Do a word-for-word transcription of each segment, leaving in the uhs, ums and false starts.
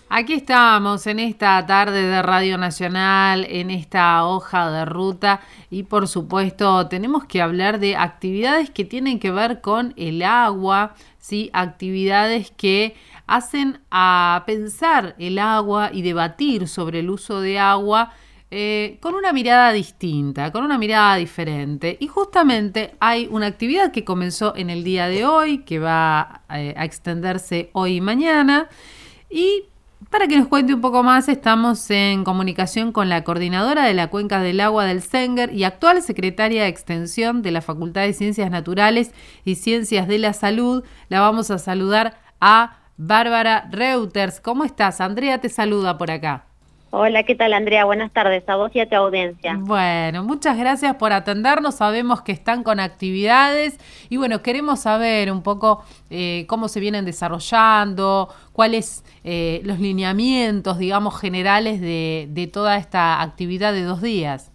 Aquí estamos en esta tarde de Radio Nacional, en esta hoja de ruta y por supuesto tenemos que hablar de actividades que tienen que ver con el agua, ¿sí? Actividades que hacen a pensar el agua y debatir sobre el uso de agua eh, con una mirada distinta, con una mirada diferente. Y justamente hay una actividad que comenzó en el día de hoy, que va eh, a extenderse hoy y mañana. Y para que nos cuente un poco más, estamos en comunicación con la coordinadora de la Cuenca del Agua del Senguer y actual secretaria de Extensión de la Facultad de Ciencias Naturales y Ciencias de la Salud. La vamos a saludar a Bárbara Reuters. ¿Cómo estás? Andrea te saluda por acá. Hola, ¿qué tal, Andrea? Buenas tardes a vos y a tu audiencia. Bueno, muchas gracias por atendernos. Sabemos que están con actividades y bueno, queremos saber un poco eh, cómo se vienen desarrollando, cuáles eh, los lineamientos, digamos, generales de, de toda esta actividad de dos días.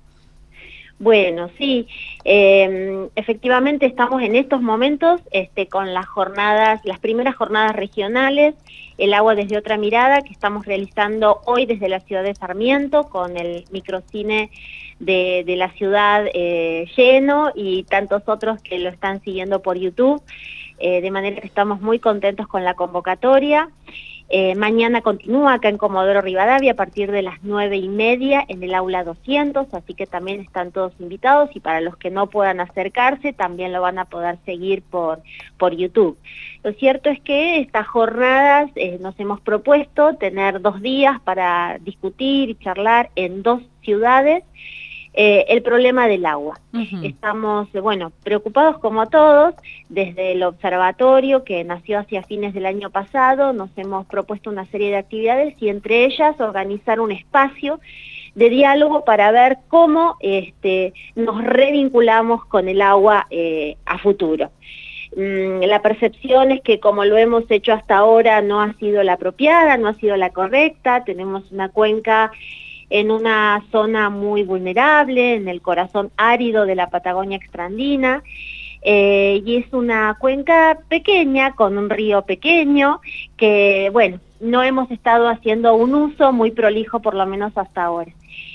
Bueno, sí, eh, efectivamente estamos en estos momentos este, con las jornadas, las primeras jornadas regionales, el agua desde otra mirada, que estamos realizando hoy desde la ciudad de Sarmiento, con el microcine de, de la ciudad eh, lleno y tantos otros que lo están siguiendo por YouTube, eh, de manera que estamos muy contentos con la convocatoria. Eh, mañana continúa acá en Comodoro Rivadavia a partir de las nueve y media en el aula doscientos, así que también están todos invitados y para los que no puedan acercarse también lo van a poder seguir por, por YouTube. Lo cierto es que estas jornadas eh, nos hemos propuesto tener dos días para discutir y charlar en dos ciudades Eh, el problema del agua. Uh-huh. Estamos, bueno, preocupados como todos, desde el observatorio que nació hacia fines del año pasado, nos hemos propuesto una serie de actividades y entre ellas organizar un espacio de diálogo para ver cómo este, nos revinculamos con el agua eh, a futuro. Mm, la percepción es que como lo hemos hecho hasta ahora no ha sido la apropiada, no ha sido la correcta, tenemos una cuenca en una zona muy vulnerable, en el corazón árido de la Patagonia extraandina, eh, y es una cuenca pequeña, con un río pequeño, que, bueno, no hemos estado haciendo un uso muy prolijo, por lo menos hasta ahora.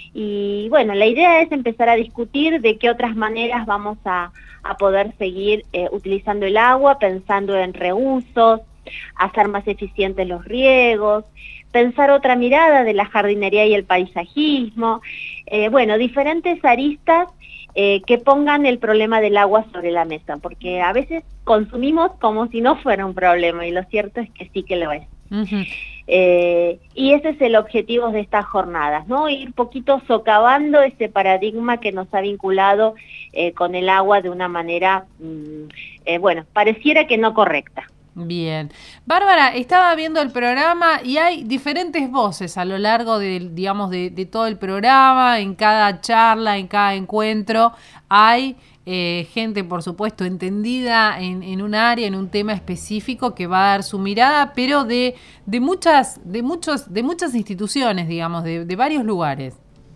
Y, bueno, la idea es empezar a discutir de qué otras maneras vamos a, a poder seguir eh, utilizando el agua, pensando en reusos, hacer más eficientes los riegos, pensar otra mirada de la jardinería y el paisajismo, eh, bueno, diferentes aristas eh, que pongan el problema del agua sobre la mesa, porque a veces consumimos como si no fuera un problema y lo cierto es que sí que lo es. Uh-huh. Eh, y ese es el objetivo de estas jornadas, ¿no? Ir poquito socavando ese paradigma que nos ha vinculado eh, con el agua de una manera, mm, eh, bueno, pareciera que no correcta. Bien. Bárbara, estaba viendo el programa y hay diferentes voces a lo largo de, digamos, de, de todo el programa, en cada charla, en cada encuentro. Hay eh, gente, por supuesto, entendida en, en un área, en un tema específico que va a dar su mirada, pero de, de muchas, de muchos, de muchas instituciones, digamos, de, de varios lugares.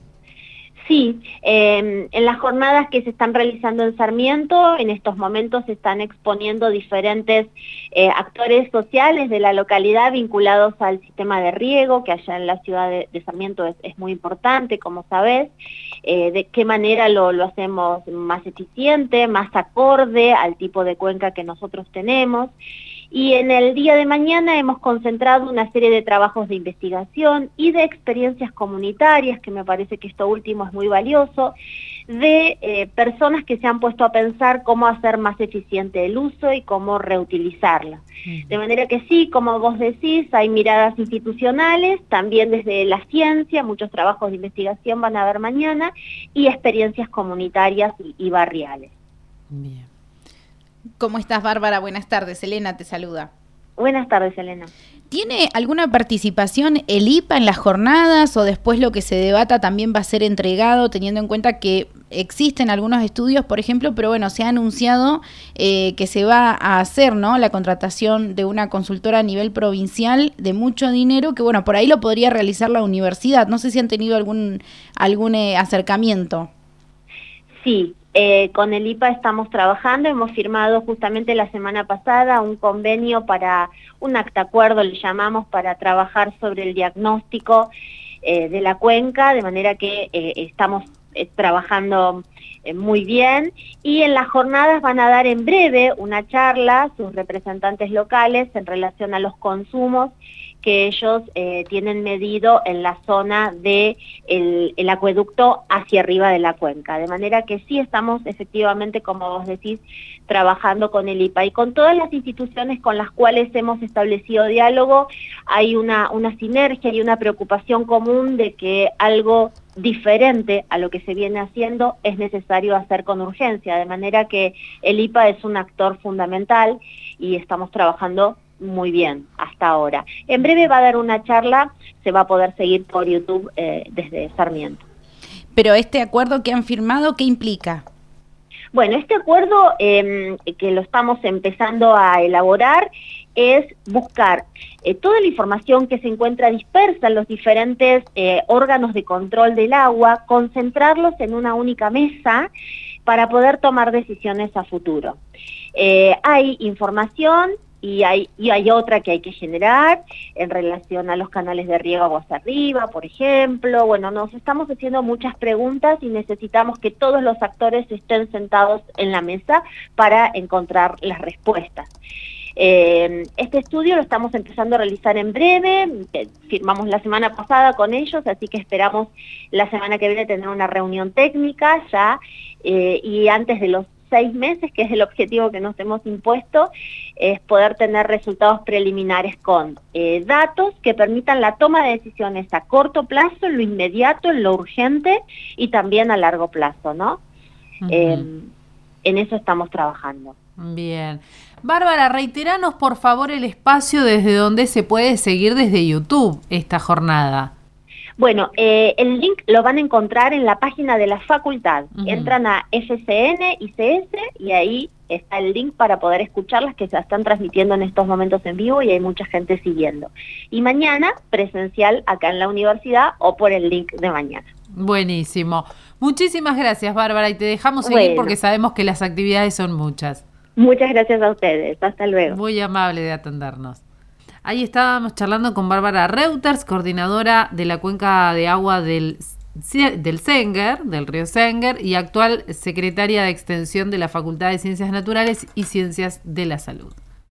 Sí, eh, en las jornadas que se están realizando en Sarmiento, en estos momentos se están exponiendo diferentes eh, actores sociales de la localidad vinculados al sistema de riego, que allá en la ciudad de, de Sarmiento es, es muy importante, como sabés, eh, de qué manera lo, lo hacemos más eficiente, más acorde al tipo de cuenca que nosotros tenemos. Y en el día de mañana hemos concentrado una serie de trabajos de investigación y de experiencias comunitarias, que me parece que esto último es muy valioso, de eh, personas que se han puesto a pensar cómo hacer más eficiente el uso y cómo reutilizarla. Uh-huh. De manera que sí, como vos decís, hay miradas institucionales, también desde la ciencia, muchos trabajos de investigación van a haber mañana, y experiencias comunitarias y, y barriales. Bien. ¿Cómo estás, Bárbara? Buenas tardes. Elena te saluda. Buenas tardes, Elena. ¿Tiene alguna participación el I P A en las jornadas o después lo que se debata también va a ser entregado, teniendo en cuenta que existen algunos estudios, por ejemplo, pero bueno, se ha anunciado eh, que se va a hacer, ¿no?, la contratación de una consultora a nivel provincial de mucho dinero, que bueno, por ahí lo podría realizar la universidad. No sé si han tenido algún, algún eh, acercamiento. Sí, Eh, con el I P A estamos trabajando, hemos firmado justamente la semana pasada un convenio para, un acta acuerdo le llamamos, para trabajar sobre el diagnóstico eh, de la cuenca, de manera que eh, estamos eh, trabajando eh, muy bien, y en las jornadas van a dar en breve una charla sus representantes locales en relación a los consumos que ellos eh, tienen medido en la zona de el, el acueducto hacia arriba de la cuenca, de manera que sí estamos efectivamente, como vos decís, trabajando con el I P A y con todas las instituciones con las cuales hemos establecido diálogo. Hay una, una sinergia y una preocupación común de que algo diferente a lo que se viene haciendo es necesario hacer con urgencia, de manera que el I P A es un actor fundamental y estamos trabajando muy bien hasta ahora. En breve va a dar una charla, se va a poder seguir por YouTube eh, desde Sarmiento. Pero este acuerdo que han firmado, ¿qué implica? Bueno, este acuerdo eh, que lo estamos empezando a elaborar es buscar eh, toda la información que se encuentra dispersa en los diferentes eh, órganos de control del agua, concentrarlos en una única mesa para poder tomar decisiones a futuro. Eh, hay información y hay, y hay otra que hay que generar en relación a los canales de riego aguas arriba, por ejemplo. Bueno, nos estamos haciendo muchas preguntas y necesitamos que todos los actores estén sentados en la mesa para encontrar las respuestas. Eh, este estudio lo estamos empezando a realizar en breve, eh, firmamos la semana pasada con ellos, así que esperamos la semana que viene tener una reunión técnica ya, eh, y antes de los seis meses, que es el objetivo que nos hemos impuesto, es poder tener resultados preliminares con eh, datos que permitan la toma de decisiones a corto plazo, en lo inmediato, en lo urgente y también a largo plazo, ¿no? Uh-huh. Eh, en eso estamos trabajando. Bien. Bárbara, reiteranos por favor el espacio desde donde se puede seguir desde YouTube esta jornada. Bueno, eh, el link lo van a encontrar en la página de la facultad. Uh-huh. Entran a F C N I C S y ahí está el link para poder escucharlas, que se están transmitiendo en estos momentos en vivo y hay mucha gente siguiendo. Y mañana presencial acá en la universidad o por el link de mañana. Buenísimo. Muchísimas gracias, Bárbara, y te dejamos seguir bueno. porque sabemos que las actividades son muchas. Muchas gracias a ustedes. Hasta luego. Muy amable de atendernos. Ahí estábamos charlando con Bárbara Reuters, coordinadora de la cuenca de agua del, del Senguer, del río Senguer, y actual secretaria de Extensión de la Facultad de Ciencias Naturales y Ciencias de la Salud.